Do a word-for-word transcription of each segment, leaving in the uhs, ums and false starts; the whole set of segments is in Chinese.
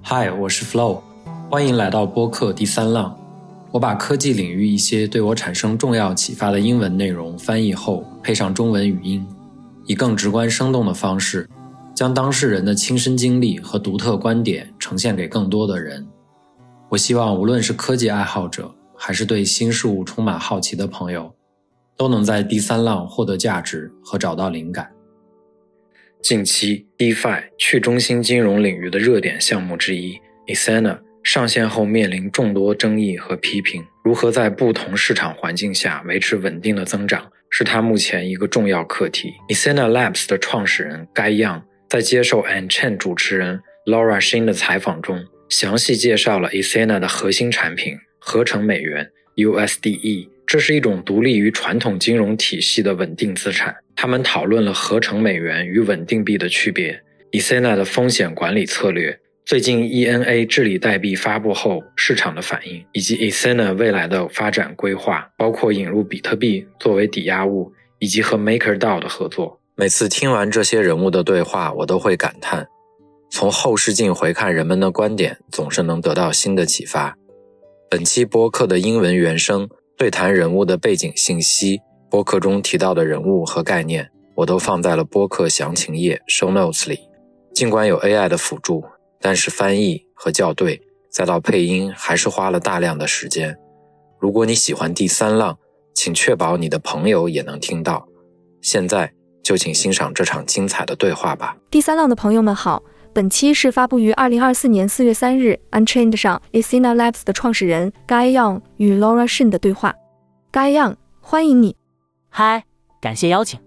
嗨，我是 Flo， 欢迎来到播客第三浪。我把科技领域一些对我产生重要启发的英文内容翻译后，配上中文语音，以更直观生动的方式，将当事人的亲身经历和独特观点呈现给更多的人。我希望无论是科技爱好者，还是对新事物充满好奇的朋友，都能在第三浪获得价值和找到灵感。近期 DeFi 去中心金融领域的热点项目之一 Ethena 上线后面临众多争议和批评，如何在不同市场环境下维持稳定的增长，是它目前一个重要课题。Ethena Labs 的创始人 Guy Young 在接受 Unchained 主持人 Laura Shin 的采访中，详细介绍了 Ethena 的核心产品合成美元 U S D E， 这是一种独立于传统金融体系的稳定资产。他们讨论了合成美元与稳定币的区别， Ethena 的风险管理策略，最近 E N A 治理代币发布后市场的反应，以及 Ethena 未来的发展规划，包括引入比特币作为抵押物，以及和 MakerDAO 的合作。每次听完这些人物的对话，我都会感叹，从后视镜回看人们的观点，总是能得到新的启发。本期播客的英文原声对谈人物的背景信息，播客中提到的人物和概念，我都放在了播客详情页 show notes 里。尽管有 A I 的辅助，但是翻译和校对再到配音还是花了大量的时间。如果你喜欢第三浪，请确保你的朋友也能听到。现在就请欣赏这场精彩的对话吧。 第三浪的朋友们好，本期是发布于二零二四年四月三日 Unchained 上 Ethena Labs 的创始人 Guy Young 与 Laura Shin 的对话。 Guy Young， 欢迎你。 嗨，感谢邀请。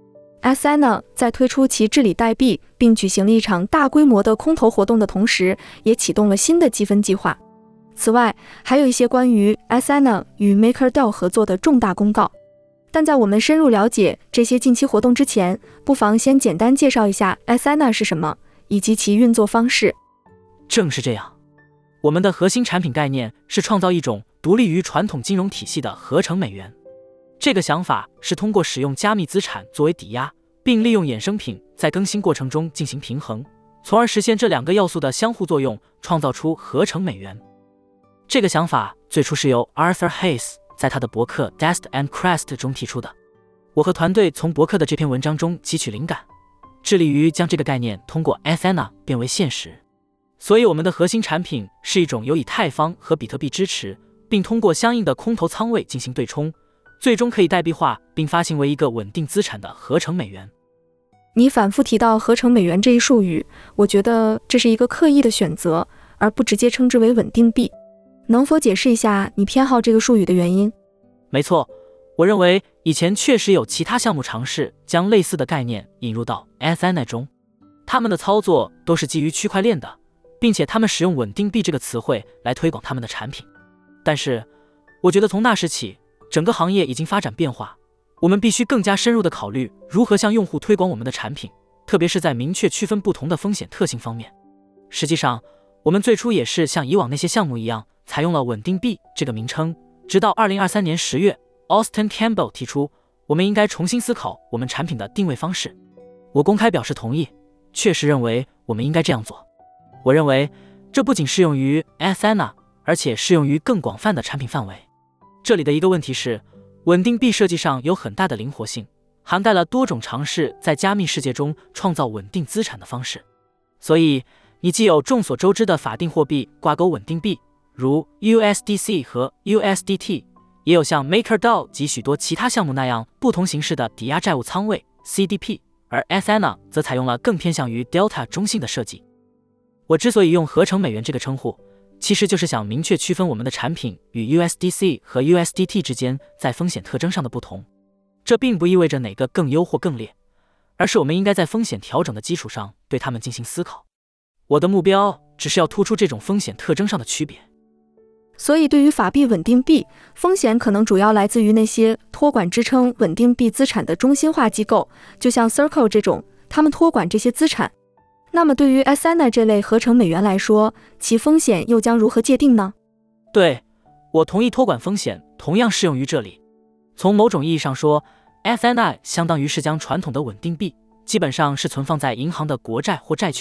Ethena 在推出其治理代币并举行了一场大规模的空投活动的同时，也启动了新的积分计划。此外，还有一些关于 Ethena 与 MakerDAO 合作的重大公告。但在我们深入了解这些近期活动之前，不妨先简单介绍一下 Ethena 是什么，以及其运作方式。 正是这样，我们的核心产品概念是创造一种独立于传统金融体系的合成美元。这个想法是通过使用加密资产作为抵押，并利用衍生品在更新过程中进行平衡，从而实现这两个要素的相互作用，创造出合成美元。这个想法最初是由 Arthur Hayes 在他的博客 Dust and Crest 中提出的。我和团队从博客的这篇文章中汲取灵感，致力于将这个概念通过 Ethena 变为现实。所以我们的核心产品是一种由以太坊和比特币支持，并通过相应的空投仓位进行对冲，最终可以代币化并发行为一个稳定资产的合成美元。 你反复提到合成美元这一术语，我觉得这是一个刻意的选择，而不直接称之为稳定币。能否解释一下你偏好这个术语的原因？ 没错，我认为以前确实有其他项目尝试将类似的概念引入到 Ethena 中，他们的操作都是基于区块链的，并且他们使用稳定币这个词汇来推广他们的产品。但是我觉得从那时起，整个行业已经发展变化，我们必须更加深入地考虑如何向用户推广我们的产品，特别是在明确区分不同的风险特性方面。实际上，我们最初也是像以往那些项目一样，采用了稳定币这个名称，直到二零二三年十月 Austin Campbell 提出我们应该重新思考我们产品的定位方式。我公开表示同意，确实认为我们应该这样做。我认为这不仅适用于 Ethena， 而且适用于更广泛的产品范围。这里的一个问题是，稳定币设计上有很大的灵活性，涵盖了多种尝试在加密世界中创造稳定资产的方式。所以你既有众所周知的法定货币挂钩稳定币，如 U S D C 和 U S D T， 也有像 MakerDAO 及许多其他项目那样不同形式的抵押债务仓位 C D P， 而 Ethena 则采用了更偏向于 Delta 中性的设计。我之所以用合成美元这个称呼，其实就是想明确区分我们的产品与 U S D C 和 U S D T 之间在风险特征上的不同。这并不意味着哪个更优或更劣，而是我们应该在风险调整的基础上对它们进行思考。我的目标只是要突出这种风险特征上的区别。 所以对于法币稳定币，风险可能主要来自于那些托管支撑稳定币资产的中心化机构，就像 Circle 这种，他们托管这些资产。那么对于 Ethena 这类合成美元来说，其风险又将如何界定呢？ 对，我同意托管风险同样适用于这里。从某种意义上说， Ethena 相当于是将传统的稳定币基本上是存放在银行的国债或债券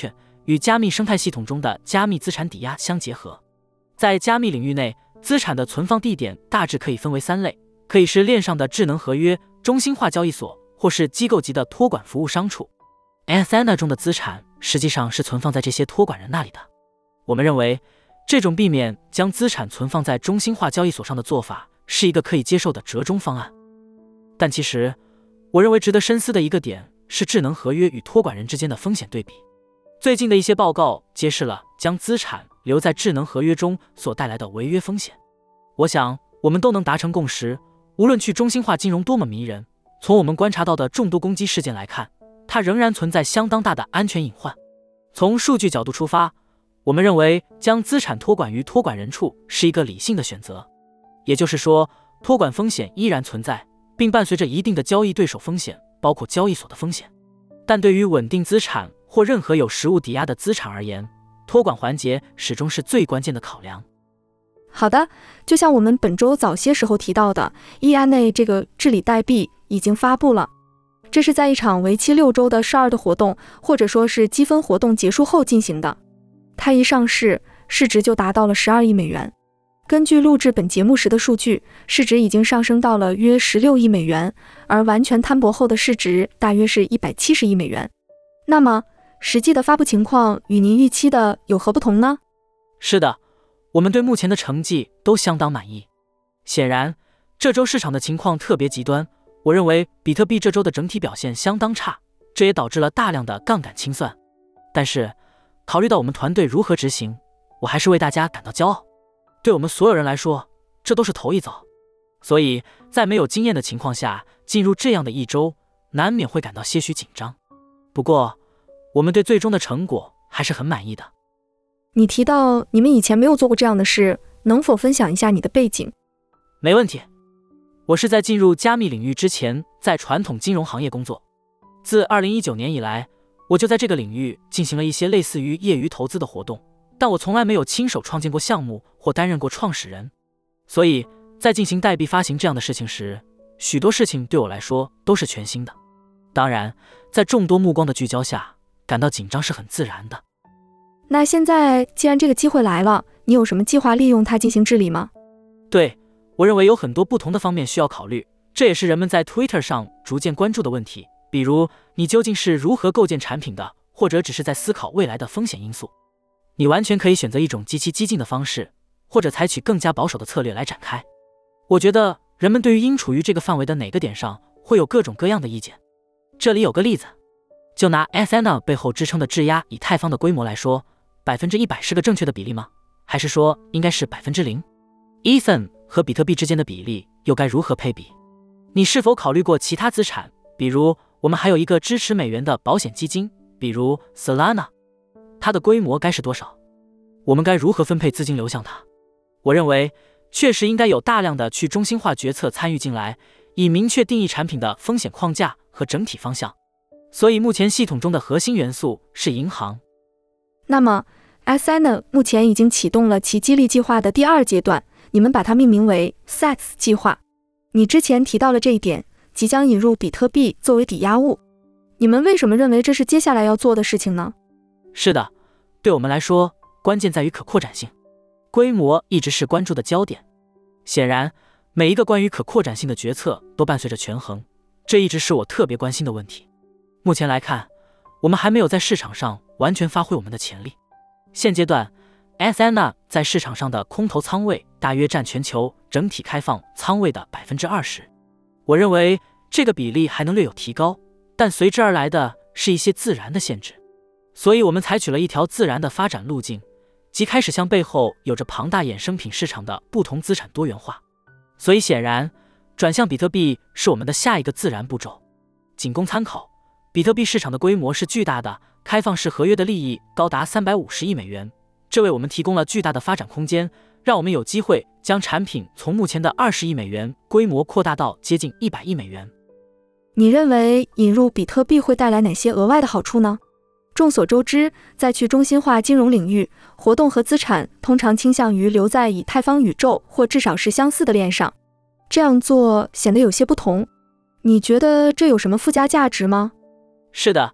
与加密生态系统中的加密资产抵押相结合。在加密领域内，资产的存放地点大致可以分为三类，可以是链上的智能合约、中心化交易所，或是机构级的托管服务商处。Asana 中的资产实际上是存放在这些托管人那里的。我们认为，这种避免将资产存放在中心化交易所上的做法是一个可以接受的折中方案。但其实，我认为值得深思的一个点是智能合约与托管人之间的风险对比。最近的一些报告揭示了将资产留在智能合约中所带来的违约风险。我想，我们都能达成共识，无论去中心化金融多么迷人，从我们观察到的众多攻击事件来看，它仍然存在相当大的安全隐患。从数据角度出发，我们认为将资产托管于托管人处是一个理性的选择。也就是说，托管风险依然存在，并伴随着一定的交易对手风险，包括交易所的风险。但对于稳定资产或任何有实物抵押的资产而言，托管环节始终是最关键的考量。 好的，就像我们本周早些时候提到的 E N A 这个治理代币已经发布了。这是在一场为期六周的 shard 活动，或者说是积分活动结束后进行的。它一上市，市值就达到了十二亿美元。根据录制本节目时的数据，市值已经上升到了约十六亿美元，而完全摊薄后的市值大约是一百七十亿美元。那么，实际的发布情况与您预期的有何不同呢？ 是的，我们对目前的成绩都相当满意。显然，这周市场的情况特别极端。我认为比特币这周的整体表现相当差，这也导致了大量的杠杆清算。但是，考虑到我们团队如何执行，我还是为大家感到骄傲。对我们所有人来说，这都是头一遭。所以在没有经验的情况下，进入这样的一周，难免会感到些许紧张。不过，我们对最终的成果还是很满意的。 你提到你们以前没有做过这样的事，能否分享一下你的背景？ 没问题。我是在进入加密领域之前，在传统金融行业工作。自二零一九年以来，我就在这个领域进行了一些类似于业余投资的活动，但我从来没有亲手创建过项目或担任过创始人。所以，在进行代币发行这样的事情时，许多事情对我来说都是全新的。当然，在众多目光的聚焦下，感到紧张是很自然的。 那现在既然这个机会来了，你有什么计划利用它进行治理吗？ 对，我认为有很多不同的方面需要考虑，这也是人们在 Twitter 上逐渐关注的问题。比如，你究竟是如何构建产品的，或者只是在思考未来的风险因素。你完全可以选择一种极其激进的方式，或者采取更加保守的策略来展开。我觉得人们对于应处于这个范围的哪个点上会有各种各样的意见。这里有个例子，就拿 Asana 背后支撑的质押以太坊的规模来说，百分之一百是个正确的比例吗？还是说应该是百分之零 ？Ethan 和比特币之间的比例又该如何配比？你是否考虑过其他资产？比如，我们还有一个支持美元的保险基金，比如 Solana， 它的规模该是多少？我们该如何分配资金流向它？我认为，确实应该有大量的去中心化决策参与进来，以明确定义产品的风险框架和整体方向。所以目前系统中的核心元素是银行。 那么 Asana 目前已经启动了其激励计划的第二阶段，你们把它命名为 S A X 计划。你之前提到了这一点，即将引入比特币作为抵押物。你们为什么认为这是接下来要做的事情呢？ 是的，对我们来说，关键在于可扩展性。规模一直是关注的焦点。显然，每一个关于可扩展性的决策都伴随着权衡，这一直是我特别关心的问题。目前来看，我们还没有在市场上完全发挥我们的潜力。现阶段 Asana 在市场上的空头仓位大约占全球整体开放仓位的 百分之二十。 我认为这个比例还能略有提高，但随之而来的是一些自然的限制。所以我们采取了一条自然的发展路径，即开始向背后有着庞大衍生品市场的不同资产多元化。所以显然，转向比特币是我们的下一个自然步骤。仅供参考，比特币市场的规模是巨大的，开放式合约的利益高达三百五十亿美元，这为我们提供了巨大的发展空间，让我们有机会将产品从目前的二十亿美元规模扩大到接近一百亿美元。 你认为引入比特币会带来哪些额外的好处呢？众所周知，在去中心化金融领域，活动和资产通常倾向于留在以太坊宇宙或至少是相似的链上，这样做显得有些不同。你觉得这有什么附加价值吗？ 是的，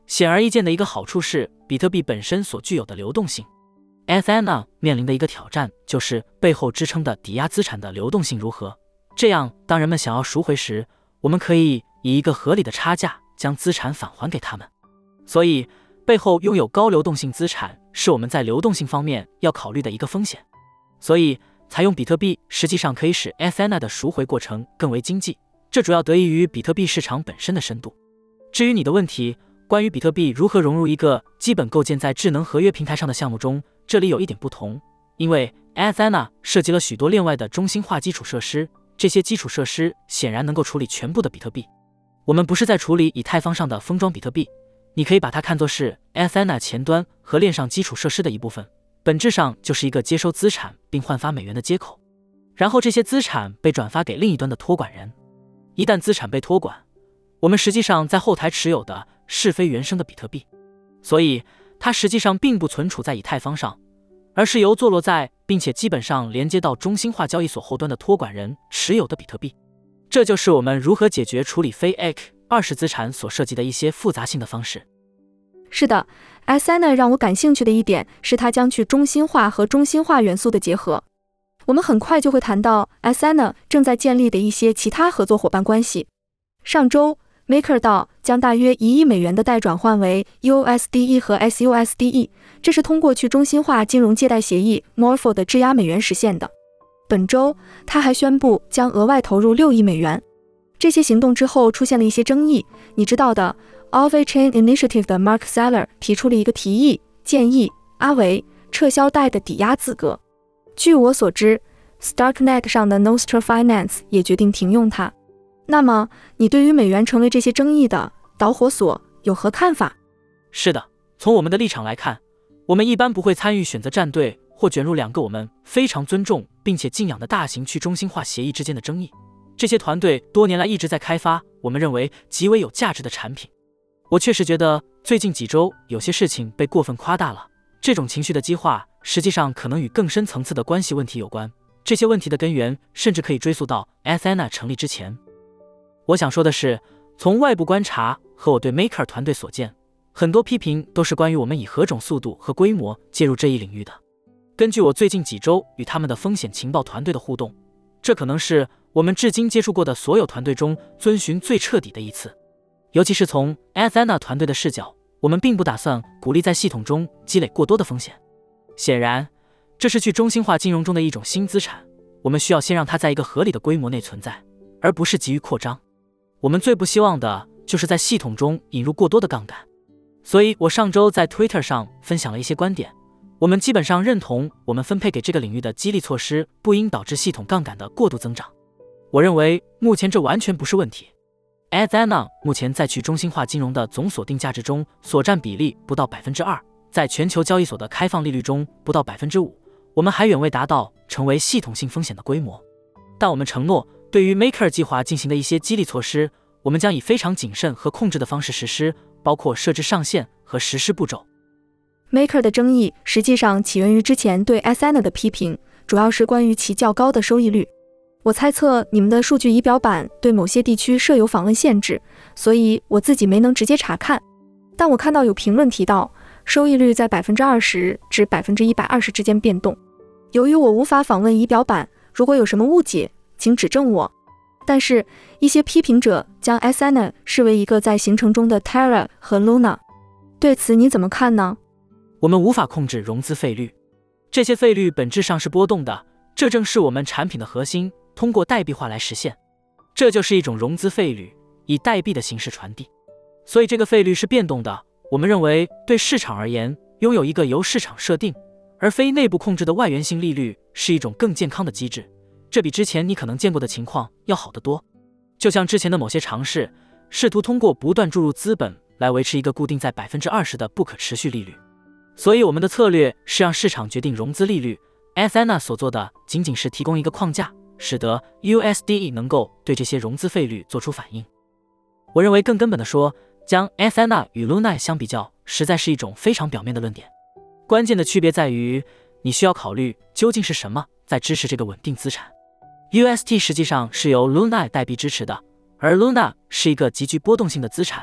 显而易见的一个好处是比特币本身所具有的流动性。S N A 面临的一个挑战就是背后支撑的抵押资产的流动性如何。这样，当人们想要赎回时，我们可以以一个合理的差价将资产返还给他们。所以，背后拥有高流动性资产是我们在流动性方面要考虑的一个风险。所以，采用比特币实际上可以使 S N A 的赎回过程更为经济，这主要得益于比特币市场本身的深度。至于你的问题，关于比特币如何融入一个基本构建在智能合约平台上的项目中，这里有一点不同，因为 S N A 涉及了许多链外的中心化基础设施，这些基础设施显然能够处理全部的比特币。我们不是在处理以太坊上的封装比特币，你可以把它看作是 S N A 前端和链上基础设施的一部分，本质上就是一个接收资产并换发美元的接口，然后这些资产被转发给另一端的托管人。一旦资产被托管，我们实际上在后台持有的是非原生的比特币，所以它实际上并不存储在以太坊上，而是由坐落在并且基本上连接到中心化交易所后端的托管人持有的比特币。这就是我们如何解决处理非 E C 二十资产所涉及的一些复杂性的方式。 是的 ，S N A 让我感兴趣的一点是它将去中心化和中心化元素的结合。我们很快就会谈到 S N A 正在建立的一些其他合作伙伴关系。上周 MakerDAO 将大约一亿美元的贷转换为 U S D E 和 S U S D E， 这是通过去中心化金融借贷协议 Morpho 的质押美元实现的。本周，他还宣布将额外投入六亿美元。这些行动之后出现了一些争议，你知道的 Off-Chain Initiative 的 Mark Saylor 提出了一个提议，建议阿维撤销贷的抵押资格。据我所知 ，Starknet 上的 Nostra Finance 也决定停用它。那么，你对于美元成为这些争议的导火索有何看法？ 是的，从我们的立场来看，我们一般不会参与选择站队或卷入两个我们非常尊重并且敬仰的大型去中心化协议之间的争议。这些团队多年来一直在开发我们认为极为有价值的产品。我确实觉得最近几周有些事情被过分夸大了，这种情绪的激化实际上可能与更深层次的关系问题有关，这些问题的根源甚至可以追溯到 S N A 成立之前。我想说的是，从外部观察和我对 Maker 团队所见，很多批评都是关于我们以何种速度和规模介入这一领域的。根据我最近几周与他们的风险情报团队的互动，这可能是我们至今接触过的所有团队中遵循最彻底的一次。尤其是从 S N A 团队的视角，我们并不打算鼓励在系统中积累过多的风险。显然，这是去中心化金融中的一种新资产，我们需要先让它在一个合理的规模内存在，而不是急于扩张。我们最不希望的就是在系统中引入过多的杠杆。所以我上周在 Twitter 上分享了一些观点，我们基本上认同我们分配给这个领域的激励措施不应导致系统杠杆的过度增长。我认为目前这完全不是问题。S N A 目前在去中心化金融的总锁定价值中所占比例不到 百分之二， 在全球交易所的开放利率中不到 百分之五， 我们还远未达到成为系统性风险的规模。但我们承诺，对于 Maker 计划进行的一些激励措施，我们将以非常谨慎和控制的方式实施，包括设置上限和实施步骤。 Maker 的争议实际上起源于之前对 S N A 的批评，主要是关于其较高的收益率。我猜测你们的数据仪表板对某些地区设有访问限制，所以我自己没能直接查看。但我看到有评论提到，收益率在 百分之二十 至 百分之一百二十 之间变动。由于我无法访问仪表板，如果有什么误解，请指正我。但是，一些批评者将 S N A 视为一个在形成中的 Terra 和 Luna。对此你怎么看呢？ 我们无法控制融资费率，这些费率本质上是波动的，这正是我们产品的核心，通过代币化来实现。这就是一种融资费率，以代币的形式传递。所以这个费率是变动的。我们认为，对市场而言，拥有一个由市场设定，而非内部控制的外源性利率是一种更健康的机制。这比之前你可能见过的情况要好得多。就像之前的某些尝试，试图通过不断注入资本来维持一个固定在 百分之二十 的不可持续利率。所以我们的策略是让市场决定融资利率。S N A 所做的仅仅是提供一个框架，使得 U S D E 能够对这些融资费率做出反应。我认为更根本的说，将 S N A 与 Luna 相比较，实在是一种非常表面的论点。关键的区别在于，你需要考虑究竟是什么在支持这个稳定资产。U S T 实际上是由 Luna 代币支持的，而 Luna 是一个极具波动性的资产，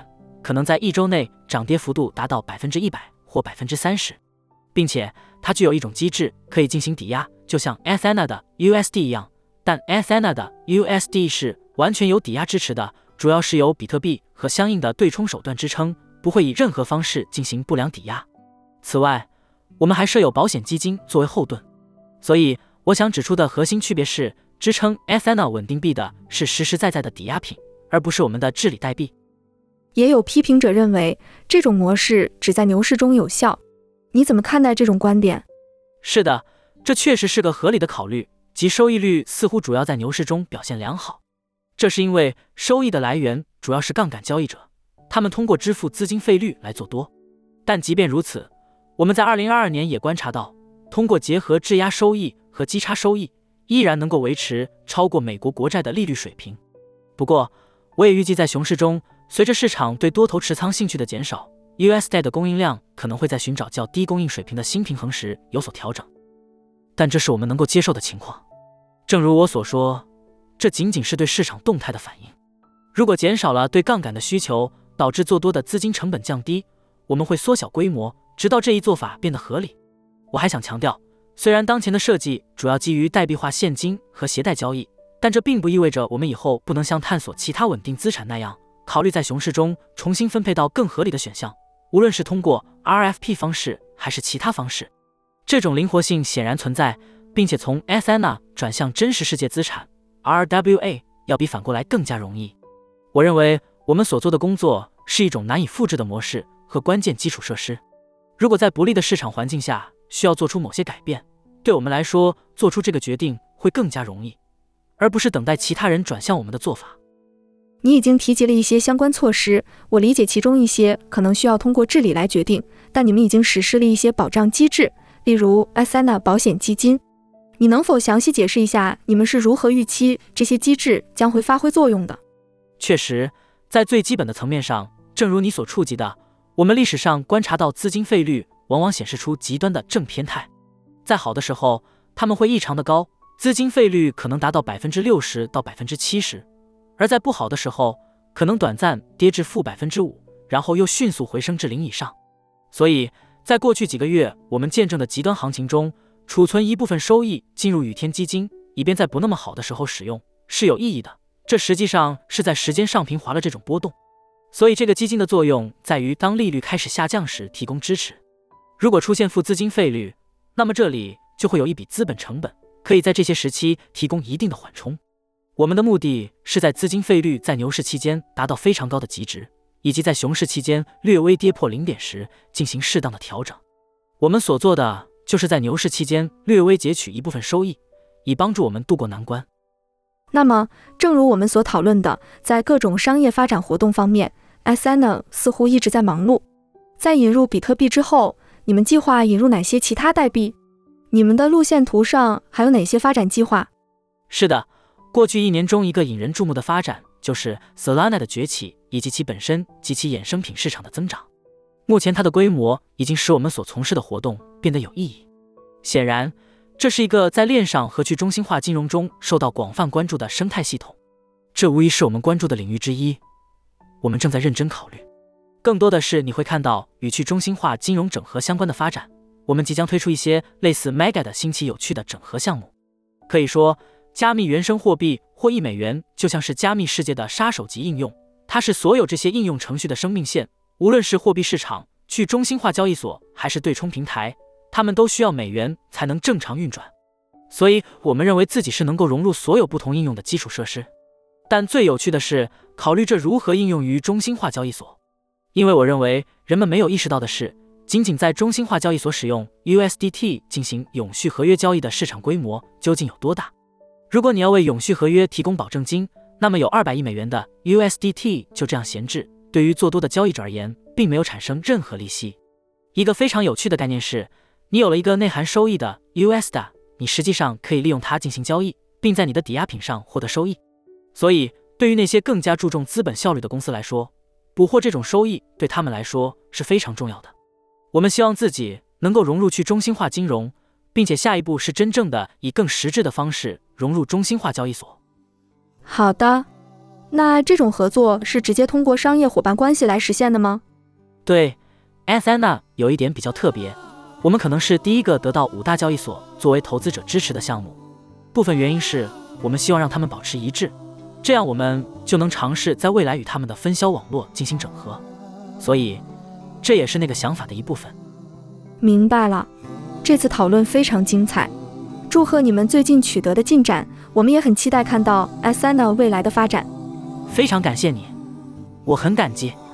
可能在一周内涨跌幅度达到 百分之百 或 百分之三十， 并且它具有一种机制可以进行抵押，就像 Ethena 的 U S D 一样，但 Ethena 的 U S D 是完全由抵押支持的，主要是由比特币和相应的对冲手段支撑，不会以任何方式进行不良抵押。此外，我们还设有保险基金作为后盾。所以我想指出的核心区别是，支撑 Ethena 稳定币的是实实在在的抵押品，而不是我们的治理代币。 也有批评者认为这种模式只在牛市中有效，你怎么看待这种观点？ 是的，这确实是个合理的考虑，即收益率似乎主要在牛市中表现良好。这是因为收益的来源主要是杠杆交易者，他们通过支付资金费率来做多。但即便如此，我们在二零二二年也观察到，通过结合质押收益和基差收益，依然能够维持超过美国国债的利率水平。不过，我也预计在熊市中，随着市场对多头持仓兴趣的减少， U S D 的供应量可能会在寻找较低供应水平的新平衡时有所调整。但这是我们能够接受的情况。正如我所说，这仅仅是对市场动态的反应。如果减少了对杠杆的需求，导致做多的资金成本降低，我们会缩小规模，直到这一做法变得合理。我还想强调，虽然当前的设计主要基于代币化现金和携带交易，但这并不意味着我们以后不能像探索其他稳定资产那样，考虑在熊市中重新分配到更合理的选项，无论是通过 R F P 方式还是其他方式。这种灵活性显然存在，并且从 Ethena 转向真实世界资产 R W A 要比反过来更加容易。我认为我们所做的工作是一种难以复制的模式和关键基础设施。如果在不利的市场环境下需要做出某些改变，对我们来说做出这个决定会更加容易，而不是等待其他人转向我们的做法。 你已经提及了一些相关措施，我理解其中一些可能需要通过治理来决定，但你们已经实施了一些保障机制，例如 Ethena 保险基金。你能否详细解释一下你们是如何预期这些机制将会发挥作用的？ 确实，在最基本的层面上，正如你所触及的，我们历史上观察到资金费率往往显示出极端的正偏态。在好的时候，它们会异常的高，资金费率可能达到 百分之六十 到 百分之七十， 而在不好的时候，可能短暂跌至负 百分之五， 然后又迅速回升至零以上。所以在过去几个月我们见证的极端行情中，储存一部分收益进入雨天基金，以便在不那么好的时候使用，是有意义的。这实际上是在时间上平滑了这种波动。所以这个基金的作用在于当利率开始下降时提供支持。如果出现负资金费率，那么这里就会有一笔资本成本，可以在这些时期提供一定的缓冲。我们的目的是在资金费率在牛市期间达到非常高的极值，以及在熊市期间略微跌破零点时进行适当的调整。我们所做的就是在牛市期间略微截取一部分收益，以帮助我们渡过难关。 那么，正如我们所讨论的，在各种商业发展活动方面 Ethena 似乎一直在忙碌。在引入比特币之后，你们计划引入哪些其他代币？你们的路线图上还有哪些发展计划？ 是的，过去一年中一个引人注目的发展就是 Solana 的崛起以及其本身及其衍生品市场的增长。目前它的规模已经使我们所从事的活动变得有意义。显然，这是一个在链上和去中心化金融中受到广泛关注的生态系统，这无疑是我们关注的领域之一。我们正在认真考虑。更多的是你会看到与去中心化金融整合相关的发展。我们即将推出一些类似 Mega 的新奇有趣的整合项目。可以说，加密原生货币或一美元就像是加密世界的杀手级应用，它是所有这些应用程序的生命线。无论是货币市场、去中心化交易所还是对冲平台，它们都需要美元才能正常运转。所以我们认为自己是能够融入所有不同应用的基础设施。但最有趣的是考虑这如何应用于中心化交易所。因为我认为人们没有意识到的是，仅仅在中心化交易所使用 U S D T 进行永续合约交易的市场规模究竟有多大。如果你要为永续合约提供保证金，那么有二百亿美元的 U S D T 就这样闲置，对于做多的交易者而言并没有产生任何利息。一个非常有趣的概念是，你有了一个内含收益的 U S D， 你实际上可以利用它进行交易，并在你的抵押品上获得收益。所以对于那些更加注重资本效率的公司来说，捕获这种收益对他们来说是非常重要的。我们希望自己能够融入去中心化金融，并且下一步是真正的以更实质的方式融入中心化交易所。 好的， 那这种合作是直接通过商业伙伴关系来实现的吗？ 对 ，Asana 有一点比较特别，我们可能是第一个得到五大交易所作为投资者支持的项目。部分原因是我们希望让他们保持一致，这样我们就能尝试在未来与他们的分销网络进行整合。所以，这也是那个想法的一部分。 明白了，这次讨论非常精彩，祝贺你们最近取得的进展，我们也很期待看到 Asana 未来的发展。 非常感谢你，我很感激。